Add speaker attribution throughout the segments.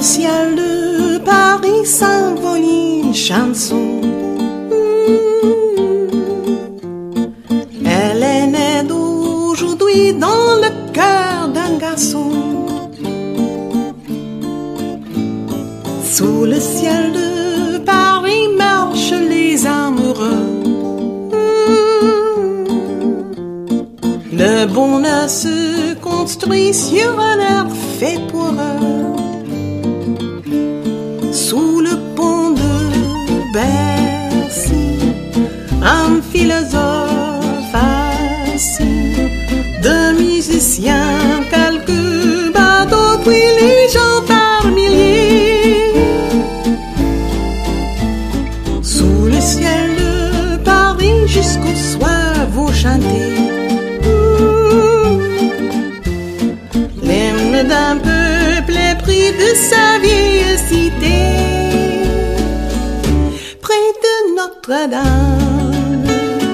Speaker 1: ciel de Paris s'envole une chanson. Elle est née d'aujourd'hui dans le cœur d'un garçon. Sous le ciel de Paris marchent les amoureux. Le bonheur se construit sur un air fait pour eux. Sous le pont de Bercy, un philosophe assis, deux musiciens, quelques bateaux, puis les gens par milliers. Sous le ciel de Paris jusqu'au soir vous chantez l'hymne d'un peuple épris de sa vieille cité. Près de Notre-Dame,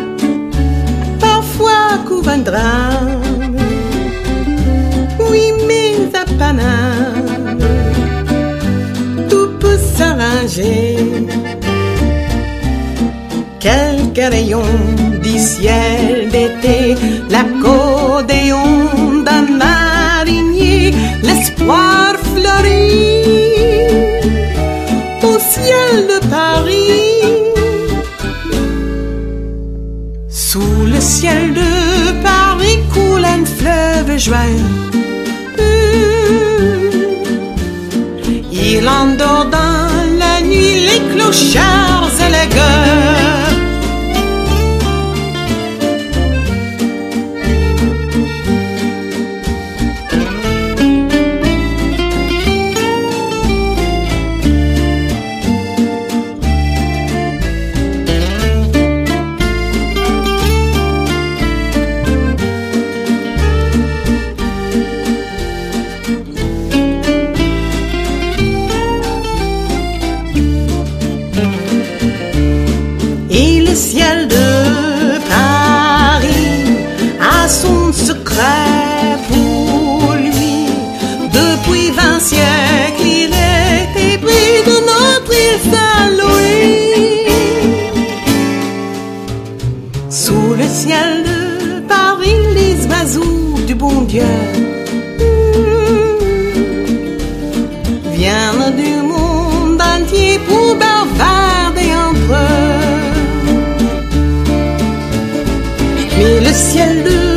Speaker 1: parfois couvre un drame. Oui, mais à Paname, tout peut s'arranger. Quelques rayons du ciel d'été, l'accordéon d'un marinier, l'espoir fleurit au ciel de Paris. Sous le ciel de Paris coule un fleuve joyeux. Il endort dans la nuit les clochards et les gueules. Et le ciel de Paris a son secret pour lui. Depuis 20 siècles, il est épris de notre île Saint-Louis. Sous le ciel de Paris, les oiseaux du bon Dieu viennent du monde entier pour bavarder entre eux. Mais le ciel de